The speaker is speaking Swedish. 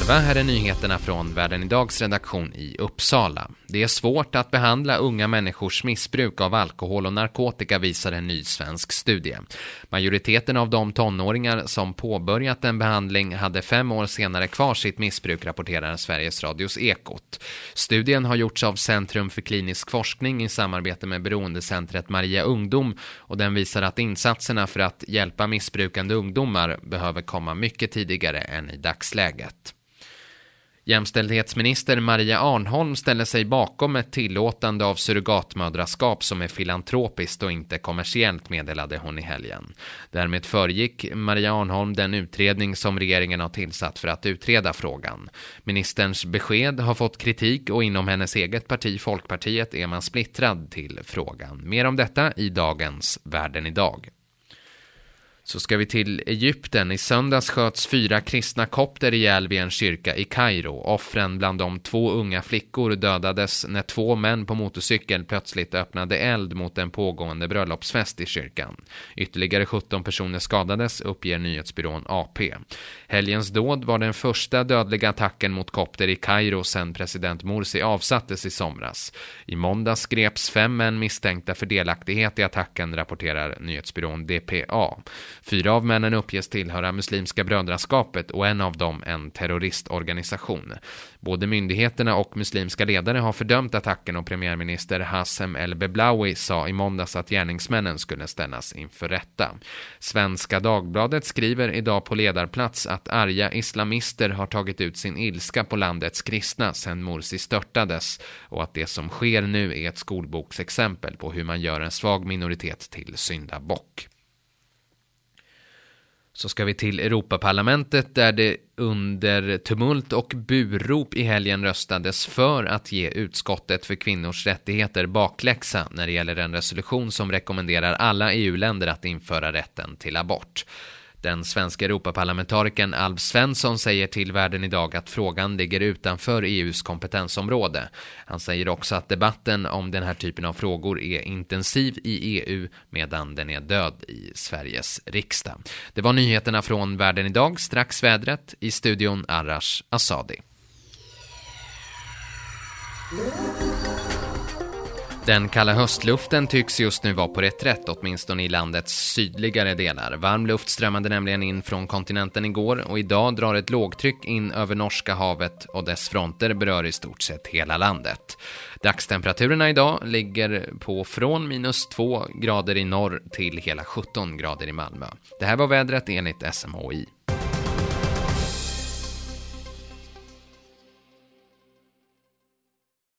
11 här är nyheterna från Världen Idags redaktion i Uppsala. Det är svårt att behandla unga människors missbruk av alkohol och narkotika, visar en ny svensk studie. Majoriteten av de tonåringar som påbörjat en behandling hade 5 år senare kvar sitt missbruk, rapporterar Sveriges Radios Ekot. Studien har gjorts av Centrum för klinisk forskning i samarbete med beroendecentret Maria Ungdom, och den visar att insatserna för att hjälpa missbrukande ungdomar behöver komma mycket tidigare än i dagsläget. Jämställdhetsminister Maria Arnholm ställer sig bakom ett tillåtande av surrogatmödraskap som är filantropiskt och inte kommersiellt, meddelade hon i helgen. Därmed föregick Maria Arnholm den utredning som regeringen har tillsatt för att utreda frågan. Ministerns besked har fått kritik och inom hennes eget parti, Folkpartiet, är man splittrad till frågan. Mer om detta i dagens Världen idag. Så ska vi till Egypten. I söndags sköts 4 kristna kopter ihjäl vid en kyrka i Kairo. Offren bland de 2 unga flickor dödades när 2 män på motorcykel plötsligt öppnade eld mot en pågående bröllopsfest i kyrkan. Ytterligare 17 personer skadades, uppger nyhetsbyrån AP. Helgens dåd var den första dödliga attacken mot kopter i Kairo sedan president Morsi avsattes i somras. I måndags greps 5 män misstänkta för delaktighet i attacken, rapporterar nyhetsbyrån DPA. 4 av männen uppges tillhöra Muslimska brödraskapet och en av dem en terroristorganisation. Både myndigheterna och muslimska ledare har fördömt attacken, och premiärminister Hassem El-Beblawi sa i måndags att gärningsmännen skulle ställas inför rätta. Svenska Dagbladet skriver idag på ledarplats att arga islamister har tagit ut sin ilska på landets kristna sedan Morsi störtades, och att det som sker nu är ett skolboksexempel på hur man gör en svag minoritet till syndabock. Så ska vi till Europaparlamentet, där det under tumult och burrop i helgen röstades för att ge utskottet för kvinnors rättigheter bakläxa när det gäller en resolution som rekommenderar alla EU-länder att införa rätten till abort. Den svenska Europaparlamentarikern Alf Svensson säger till Världen idag att frågan ligger utanför EUs kompetensområde. Han säger också att debatten om den här typen av frågor är intensiv i EU medan den är död i Sveriges riksdag. Det var nyheterna från Världen idag. Strax vädret, i studion Arash Asadi. Den kalla höstluften tycks just nu vara på reträtt, åtminstone i landets sydligare delar. Varm luft strömmade nämligen in från kontinenten igår, och idag drar ett lågtryck in över Norska havet och dess fronter berör i stort sett hela landet. Dagstemperaturerna idag ligger på från -2 grader i norr till hela 17 grader i Malmö. Det här var vädret enligt SMHI.